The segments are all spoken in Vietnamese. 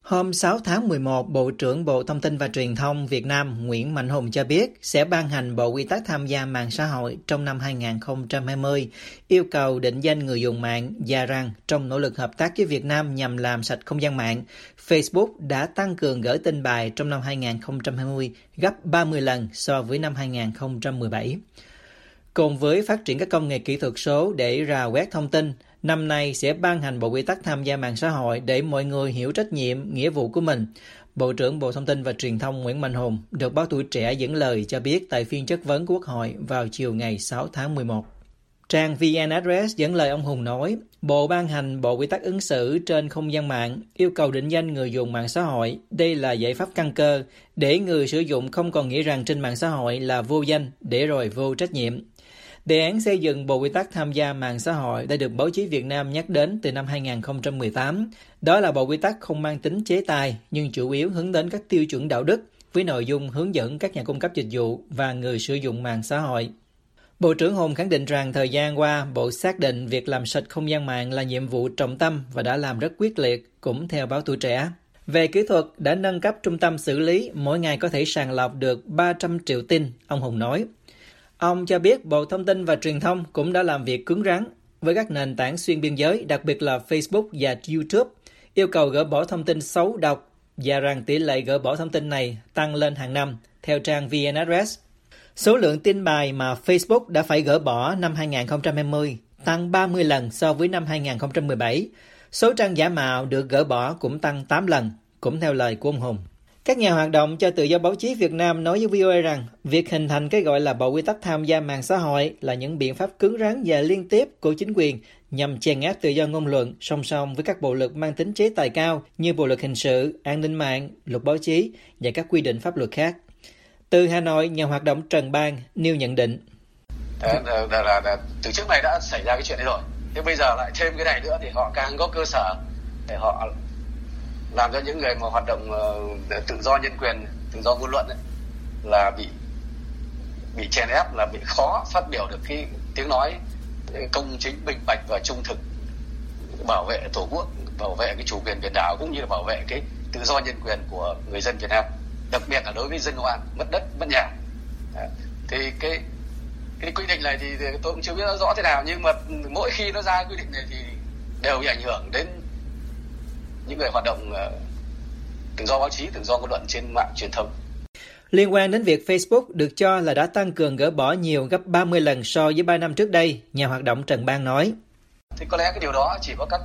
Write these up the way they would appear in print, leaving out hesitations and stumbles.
Hôm 6 tháng 11, Bộ trưởng Bộ Thông tin và Truyền thông Việt Nam Nguyễn Mạnh Hùng cho biết sẽ ban hành Bộ Quy tắc tham gia mạng xã hội trong năm 2020, yêu cầu định danh người dùng mạng và rằng trong nỗ lực hợp tác với Việt Nam nhằm làm sạch không gian mạng, Facebook đã tăng cường gỡ tin bài trong năm 2020 gấp 30 lần so với năm 2017. Cùng với phát triển các công nghệ kỹ thuật số để rà quét thông tin, năm nay sẽ ban hành Bộ Quy tắc tham gia mạng xã hội để mọi người hiểu trách nhiệm, nghĩa vụ của mình. Bộ trưởng Bộ Thông tin và Truyền thông Nguyễn Mạnh Hùng được báo Tuổi Trẻ dẫn lời cho biết tại phiên chất vấn Quốc hội vào chiều ngày 6 tháng 11. Trang VN Address dẫn lời ông Hùng nói, Bộ ban hành Bộ Quy tắc ứng xử trên không gian mạng, yêu cầu định danh người dùng mạng xã hội. Đây là giải pháp căn cơ, để người sử dụng không còn nghĩ rằng trên mạng xã hội là vô danh, để rồi vô trách nhiệm. Đề án xây dựng Bộ Quy tắc tham gia mạng xã hội đã được báo chí Việt Nam nhắc đến từ năm 2018. Đó là Bộ Quy tắc không mang tính chế tài, nhưng chủ yếu hướng đến các tiêu chuẩn đạo đức, với nội dung hướng dẫn các nhà cung cấp dịch vụ và người sử dụng mạng xã hội. Bộ trưởng Hùng khẳng định rằng thời gian qua, Bộ xác định việc làm sạch không gian mạng là nhiệm vụ trọng tâm và đã làm rất quyết liệt, cũng theo báo Tuổi Trẻ. Về kỹ thuật, đã nâng cấp trung tâm xử lý, mỗi ngày có thể sàng lọc được 300 triệu tin, ông Hùng nói. Ông cho biết Bộ Thông tin và Truyền thông cũng đã làm việc cứng rắn với các nền tảng xuyên biên giới, đặc biệt là Facebook và YouTube, yêu cầu gỡ bỏ thông tin xấu độc và rằng tỷ lệ gỡ bỏ thông tin này tăng lên hàng năm, theo trang VN Address. Số lượng tin bài mà Facebook đã phải gỡ bỏ năm 2020 tăng 30 lần so với năm 2017. Số trang giả mạo được gỡ bỏ cũng tăng 8 lần, cũng theo lời của ông Hùng. Các nhà hoạt động cho tự do báo chí Việt Nam nói với VOA rằng việc hình thành cái gọi là Bộ Quy tắc tham gia mạng xã hội là những biện pháp cứng rắn và liên tiếp của chính quyền nhằm chèn ép tự do ngôn luận song song với các bộ luật mang tính chế tài cao như Bộ luật hình sự, an ninh mạng, luật báo chí và các quy định pháp luật khác. Từ Hà Nội, nhà hoạt động Trần Bang nêu nhận định. Từ trước này đã xảy ra cái chuyện này rồi. Thế bây giờ lại thêm cái này nữa thì họ càng có cơ sở để họ làm cho những người mà hoạt động tự do nhân quyền, tự do ngôn luận ấy, là bị chèn ép, là bị khó phát biểu được cái tiếng nói công chính, minh bạch và trung thực, bảo vệ tổ quốc, bảo vệ cái chủ quyền biển đảo cũng như là bảo vệ cái tự do nhân quyền của người dân Việt Nam, đặc biệt là đối với dân oan mất đất mất nhà. Thì cái quy định này thì tôi cũng chưa biết nó rõ thế nào, nhưng mà mỗi khi nó ra quy định này thì đều bị ảnh hưởng đến những người hoạt động tự do báo chí, tự do ngôn luận trên mạng truyền thông. Liên quan đến việc Facebook được cho là đã tăng cường gỡ bỏ nhiều gấp 30 lần so với 3 năm trước đây, nhà hoạt động Trần Bang nói. Thì có lẽ cái điều đó chỉ có các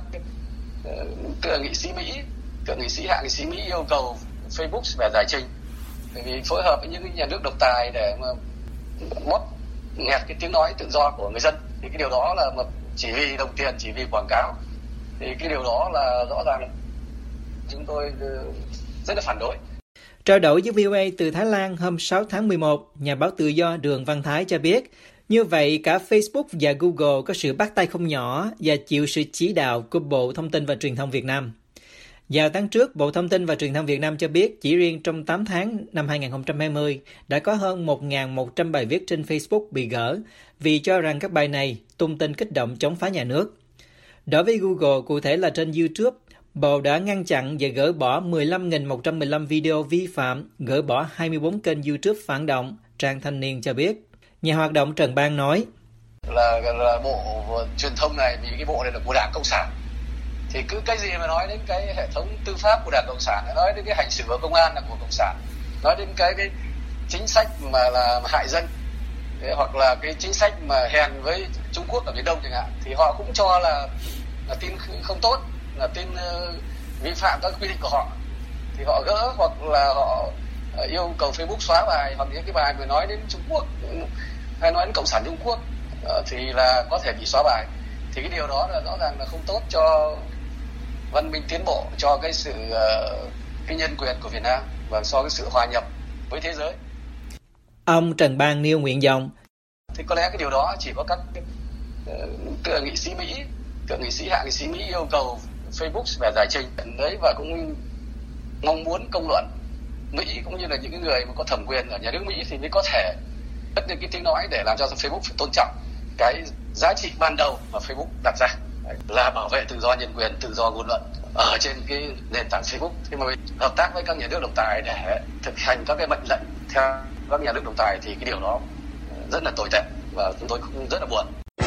thượng nghị sĩ Mỹ, hạ nghị sĩ Mỹ yêu cầu Facebook phải giải trình, bởi vì phối hợp với những nhà nước độc tài để mà bóp nghẹt cái tiếng nói tự do của người dân. Thì cái điều đó là chỉ vì đồng tiền, chỉ vì quảng cáo. Thì cái điều đó là rõ ràng là chúng tôi rất là phản đối. Trao đổi với VOA từ Thái Lan hôm 6 tháng 11, nhà báo tự do Đường Văn Thái cho biết, như vậy cả Facebook và Google có sự bắt tay không nhỏ và chịu sự chỉ đạo của Bộ Thông tin và Truyền thông Việt Nam. Vào tháng trước, Bộ Thông tin và Truyền thông Việt Nam cho biết chỉ riêng trong 8 tháng năm 2020 đã có hơn 1.100 bài viết trên Facebook bị gỡ vì cho rằng các bài này tung tin kích động chống phá nhà nước. Đối với Google, cụ thể là trên YouTube, Bộ đã ngăn chặn và gỡ bỏ 15.115 video vi phạm, gỡ bỏ 24 kênh YouTube phản động, trang Thanh Niên cho biết. Nhà hoạt động Trần Bang nói. Là bộ truyền thông này, vì cái bộ này là của Đảng Cộng sản. Thì cứ cái gì mà nói đến cái hệ thống tư pháp của Đảng Cộng sản, nói đến cái hành xử của công an là của Cộng sản, nói đến cái chính sách mà là hại dân, hoặc là cái chính sách mà hèn với Trung Quốc ở Biển Đông chẳng hạn, thì họ cũng cho là tin không tốt, là tin vi phạm các quy định của họ, thì họ gỡ, hoặc là họ yêu cầu Facebook xóa bài, hoặc những cái bài mà nói đến Trung Quốc hay nói đến Cộng sản Trung Quốc thì là có thể bị xóa bài. Thì cái điều đó là rõ ràng là không tốt cho văn minh tiến bộ, cho cái sự cái nhân quyền của Việt Nam và so với sự hòa nhập với thế giới. Ông Trần Bang nêu nguyện vọng. Thì có lẽ cái điều đó chỉ có các thượng nghị sĩ Mỹ, hạ nghị sĩ Mỹ yêu cầu Facebook phải giải trình đấy, và cũng mong muốn công luận Mỹ cũng như là những người mà có thẩm quyền ở nhà nước Mỹ thì mới có thể cất lên cái tiếng nói để làm cho Facebook phải tôn trọng cái giá trị ban đầu mà Facebook đặt ra. là bảo vệ tự do nhân quyền, tự do ngôn luận ở trên cái nền tảng Facebook. Thế mà hợp tác với các nhà nước độc tài để thực hành các cái mệnh lệnh theo các nhà nước độc tài thì cái điều đó rất là tồi tệ và chúng tôi cũng rất là buồn.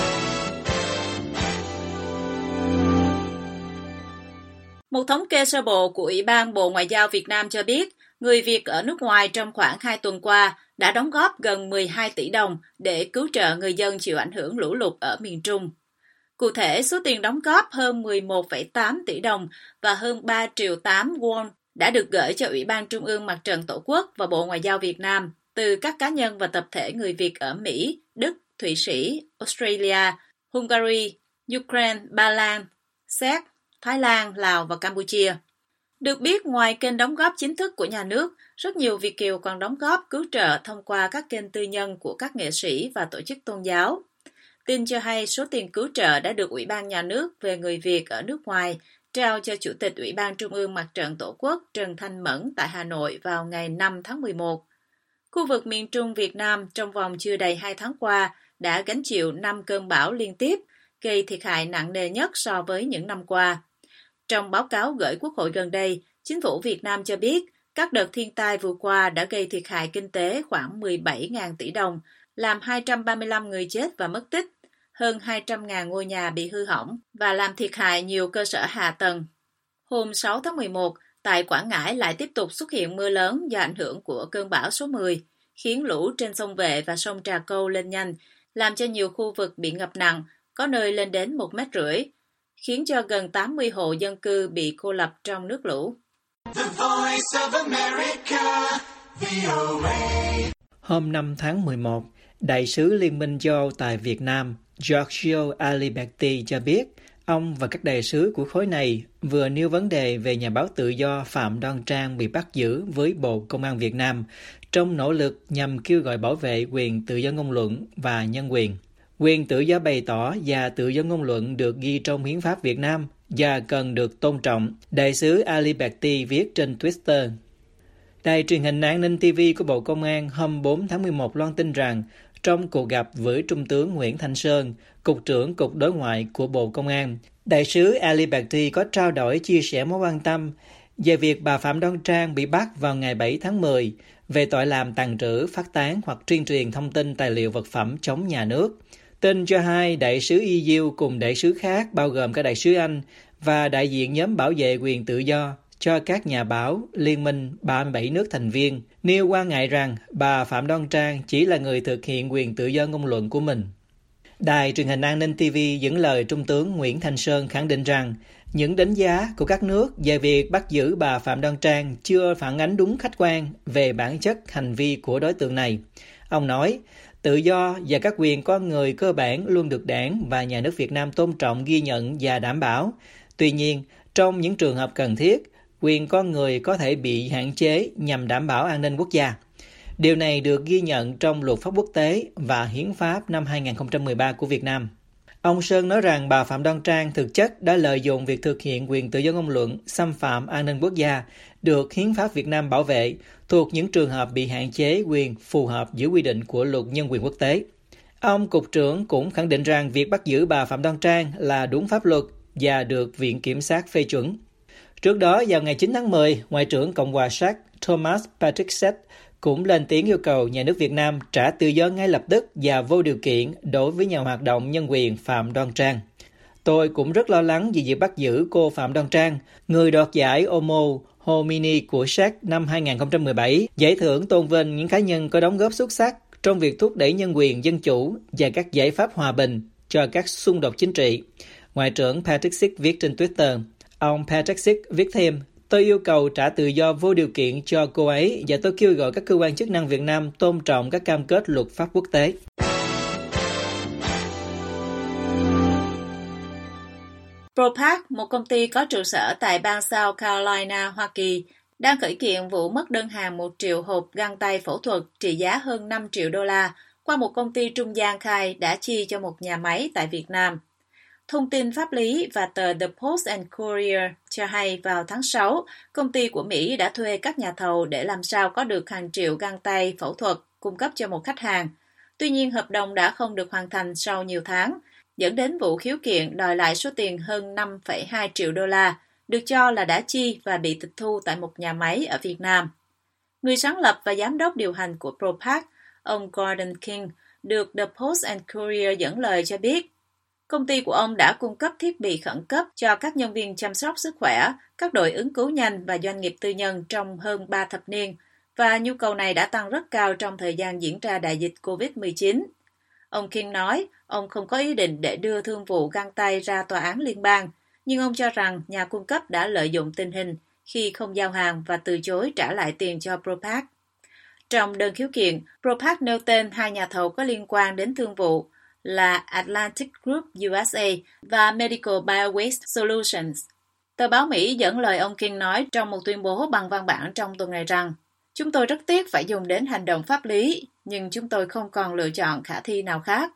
Một thống kê sơ bộ của Ủy ban Bộ Ngoại giao Việt Nam cho biết, người Việt ở nước ngoài trong khoảng 2 tuần qua đã đóng góp gần 12 tỷ đồng để cứu trợ người dân chịu ảnh hưởng lũ lụt ở miền Trung. Cụ thể, số tiền đóng góp hơn 11,8 tỷ đồng và hơn 3,8 triệu won đã được gửi cho Ủy ban Trung ương Mặt trận Tổ quốc và Bộ Ngoại giao Việt Nam từ các cá nhân và tập thể người Việt ở Mỹ, Đức, Thụy Sĩ, Australia, Hungary, Ukraine, Ba Lan, Séc, Thái Lan, Lào và Campuchia. Được biết, ngoài kênh đóng góp chính thức của nhà nước, rất nhiều Việt kiều còn đóng góp cứu trợ thông qua các kênh tư nhân của các nghệ sĩ và tổ chức tôn giáo. Tin cho hay số tiền cứu trợ đã được Ủy ban Nhà nước về người Việt ở nước ngoài trao cho Chủ tịch Ủy ban Trung ương Mặt trận Tổ quốc Trần Thanh Mẫn tại Hà Nội vào ngày 5 tháng 11. Khu vực miền Trung Việt Nam trong vòng chưa đầy 2 tháng qua đã gánh chịu 5 cơn bão liên tiếp, gây thiệt hại nặng nề nhất so với những năm qua. Trong báo cáo gửi Quốc hội gần đây, Chính phủ Việt Nam cho biết các đợt thiên tai vừa qua đã gây thiệt hại kinh tế khoảng 17.000 tỷ đồng, làm 235 người chết và mất tích, hơn 200.000 ngôi nhà bị hư hỏng và làm thiệt hại nhiều cơ sở hạ tầng. Hôm 6 tháng 11, tại Quảng Ngãi lại tiếp tục xuất hiện mưa lớn do ảnh hưởng của cơn bão số 10, khiến lũ trên sông Vệ và sông Trà Câu lên nhanh, làm cho nhiều khu vực bị ngập nặng, có nơi lên đến 1,5 mét, khiến cho gần 80 hộ dân cư bị cô lập trong nước lũ. Hôm 5 tháng 11, Đại sứ Liên minh châu Âu tại Việt Nam, Giorgio Aliberti cho biết, ông và các đại sứ của khối này vừa nêu vấn đề về nhà báo tự do Phạm Đoan Trang bị bắt giữ với Bộ Công an Việt Nam trong nỗ lực nhằm kêu gọi bảo vệ quyền tự do ngôn luận và nhân quyền. Quyền tự do bày tỏ và tự do ngôn luận được ghi trong Hiến pháp Việt Nam và cần được tôn trọng, Đại sứ Aliberti viết trên Twitter. Đài truyền hình An ninh TV của Bộ Công an hôm 4 tháng 11 loan tin rằng trong cuộc gặp với Trung tướng Nguyễn Thanh Sơn, Cục trưởng Cục Đối ngoại của Bộ Công an, Đại sứ Aliberti có trao đổi chia sẻ mối quan tâm về việc bà Phạm Đoan Trang bị bắt vào ngày 7 tháng 10 về tội làm tàng trữ, phát tán hoặc tuyên truyền thông tin tài liệu vật phẩm chống nhà nước. Tin cho hay đại sứ EU cùng đại sứ khác bao gồm cả đại sứ Anh và đại diện nhóm bảo vệ quyền tự do cho các nhà báo Liên minh 37 nước thành viên nêu quan ngại rằng bà Phạm Đoan Trang chỉ là người thực hiện quyền tự do ngôn luận của mình. Đài truyền hình An ninh TV dẫn lời Trung tướng Nguyễn Thanh Sơn khẳng định rằng những đánh giá của các nước về việc bắt giữ bà Phạm Đoan Trang chưa phản ánh đúng khách quan về bản chất hành vi của đối tượng này. Ông nói, tự do và các quyền con người cơ bản luôn được Đảng và Nhà nước Việt Nam tôn trọng, ghi nhận và đảm bảo. Tuy nhiên, trong những trường hợp cần thiết, quyền con người có thể bị hạn chế nhằm đảm bảo an ninh quốc gia. Điều này được ghi nhận trong luật pháp quốc tế và hiến pháp năm 2013 của Việt Nam. Ông Sơn nói rằng bà Phạm Đoan Trang thực chất đã lợi dụng việc thực hiện quyền tự do ngôn luận, xâm phạm an ninh quốc gia, được hiến pháp Việt Nam bảo vệ, thuộc những trường hợp bị hạn chế quyền phù hợp với quy định của luật nhân quyền quốc tế. Ông Cục trưởng cũng khẳng định rằng việc bắt giữ bà Phạm Đoan Trang là đúng pháp luật và được Viện Kiểm sát phê chuẩn. Trước đó, vào ngày 9 tháng 10, Ngoại trưởng Cộng hòa Séc Thomas Petriček cũng lên tiếng yêu cầu nhà nước Việt Nam trả tự do ngay lập tức và vô điều kiện đối với nhà hoạt động nhân quyền Phạm Đoan Trang. Tôi cũng rất lo lắng vì việc bắt giữ cô Phạm Đoan Trang, người đoạt giải Omo Homini của Séc năm 2017, giải thưởng tôn vinh những cá nhân có đóng góp xuất sắc trong việc thúc đẩy nhân quyền, dân chủ và các giải pháp hòa bình cho các xung đột chính trị. Ngoại trưởng Petriček viết trên Twitter. Ông Petriček viết thêm, tôi yêu cầu trả tự do vô điều kiện cho cô ấy và tôi kêu gọi các cơ quan chức năng Việt Nam tôn trọng các cam kết luật pháp quốc tế. Propac, một công ty có trụ sở tại bang South Carolina, Hoa Kỳ, đang khởi kiện vụ mất đơn hàng 1 triệu hộp găng tay phẫu thuật trị giá hơn 5 triệu đô la qua một công ty trung gian khai đã chi cho một nhà máy tại Việt Nam. Thông tin pháp lý và tờ The Post and Courier cho hay vào tháng 6, công ty của Mỹ đã thuê các nhà thầu để làm sao có được hàng triệu găng tay phẫu thuật cung cấp cho một khách hàng. Tuy nhiên, hợp đồng đã không được hoàn thành sau nhiều tháng, dẫn đến vụ khiếu kiện đòi lại số tiền hơn 5,2 triệu đô la, được cho là đã chi và bị tịch thu tại một nhà máy ở Việt Nam. Người sáng lập và giám đốc điều hành của Propac, ông Gordon King, được The Post and Courier dẫn lời cho biết, công ty của ông đã cung cấp thiết bị khẩn cấp cho các nhân viên chăm sóc sức khỏe, các đội ứng cứu nhanh và doanh nghiệp tư nhân trong hơn 3 thập niên, và nhu cầu này đã tăng rất cao trong thời gian diễn ra đại dịch COVID-19. Ông King nói, ông không có ý định để đưa thương vụ găng tay ra tòa án liên bang, nhưng ông cho rằng nhà cung cấp đã lợi dụng tình hình khi không giao hàng và từ chối trả lại tiền cho Propac. Trong đơn khiếu kiện, Propac nêu tên hai nhà thầu có liên quan đến thương vụ là Atlantic Group USA và Medical Biowaste Solutions. Tờ báo Mỹ dẫn lời ông King nói trong một tuyên bố bằng văn bản trong tuần này rằng, chúng tôi rất tiếc phải dùng đến hành động pháp lý, nhưng chúng tôi không còn lựa chọn khả thi nào khác.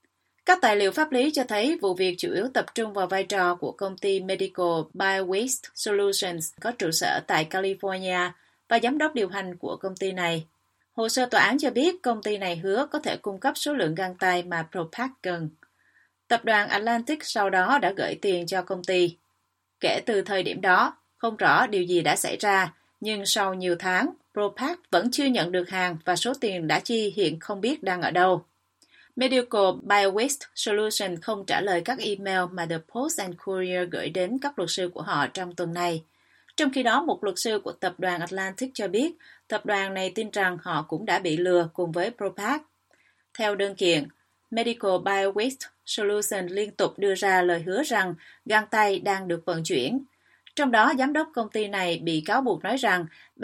Các tài liệu pháp lý cho thấy vụ việc chủ yếu tập trung vào vai trò của công ty Medical Biowaste Solutions có trụ sở tại California và giám đốc điều hành của công ty này. Hồ sơ tòa án cho biết công ty này hứa có thể cung cấp số lượng găng tay mà Propac cần. Tập đoàn Atlantic sau đó đã gửi tiền cho công ty. Kể từ thời điểm đó, không rõ điều gì đã xảy ra, nhưng sau nhiều tháng, Propac vẫn chưa nhận được hàng và số tiền đã chi hiện không biết đang ở đâu. Medical Biowaste Solutions không trả lời các email mà The Post and Courier gửi đến các luật sư của họ trong tuần này. Trong khi đó, một luật sư của tập đoàn Atlantic cho biết tập đoàn này tin rằng họ cũng đã bị lừa cùng với Propac. Theo đơn kiện, Medical Biowaste Solutions liên tục đưa ra lời hứa rằng găng tay đang được vận chuyển. Trong đó, giám đốc công ty này bị cáo buộc nói rằng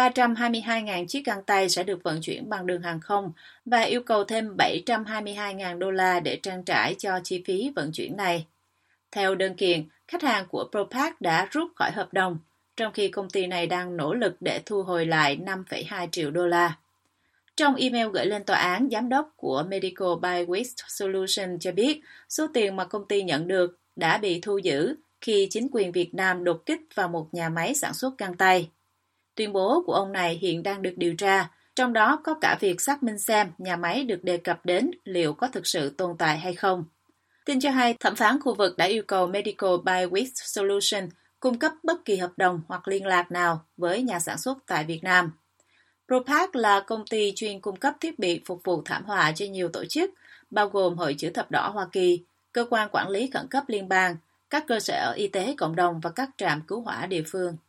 322.000 chiếc găng tay sẽ được vận chuyển bằng đường hàng không và yêu cầu thêm 722.000 đô la để trang trải cho chi phí vận chuyển này. Theo đơn kiện, khách hàng của Propac đã rút khỏi hợp đồng, trong khi công ty này đang nỗ lực để thu hồi lại 5,2 triệu đô la. Trong email gửi lên tòa án, giám đốc của Medical Biowaste Solutions cho biết số tiền mà công ty nhận được đã bị thu giữ khi chính quyền Việt Nam đột kích vào một nhà máy sản xuất găng tay. Tuyên bố của ông này hiện đang được điều tra, trong đó có cả việc xác minh xem nhà máy được đề cập đến liệu có thực sự tồn tại hay không. Tin cho hay, thẩm phán khu vực đã yêu cầu Medical Biowaste Solutions cung cấp bất kỳ hợp đồng hoặc liên lạc nào với nhà sản xuất tại Việt Nam. Propac là công ty chuyên cung cấp thiết bị phục vụ thảm họa cho nhiều tổ chức, bao gồm Hội Chữ thập đỏ Hoa Kỳ, Cơ quan Quản lý Khẩn cấp Liên bang, các cơ sở y tế cộng đồng và các trạm cứu hỏa địa phương.